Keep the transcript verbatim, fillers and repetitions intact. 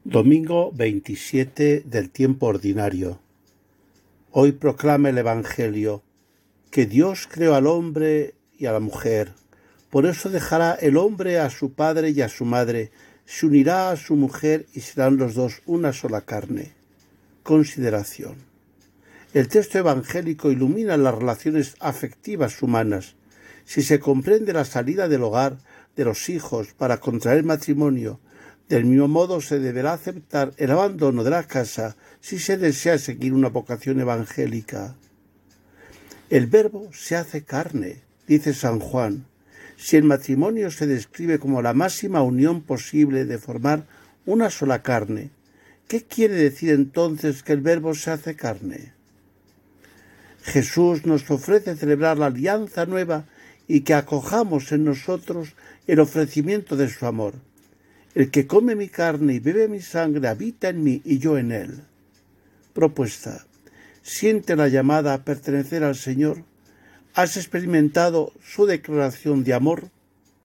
Domingo veintisiete del tiempo ordinario. Hoy proclama el Evangelio que Dios creó al hombre y a la mujer. Por eso dejará el hombre a su padre y a su madre, se unirá a su mujer y serán los dos una sola carne. Consideración. El texto evangélico ilumina las relaciones afectivas humanas. Si se comprende la salida del hogar de los hijos para contraer matrimonio, del mismo modo se deberá aceptar el abandono de la casa si se desea seguir una vocación evangélica. El Verbo se hace carne, dice San Juan. Si el matrimonio se describe como la máxima unión posible de formar una sola carne, ¿qué quiere decir entonces que el Verbo se hace carne? Jesús nos ofrece celebrar la alianza nueva y que acojamos en nosotros el ofrecimiento de su amor. El que come mi carne y bebe mi sangre habita en mí y yo en él. Propuesta. ¿Siente la llamada a pertenecer al Señor? ¿Has experimentado su declaración de amor?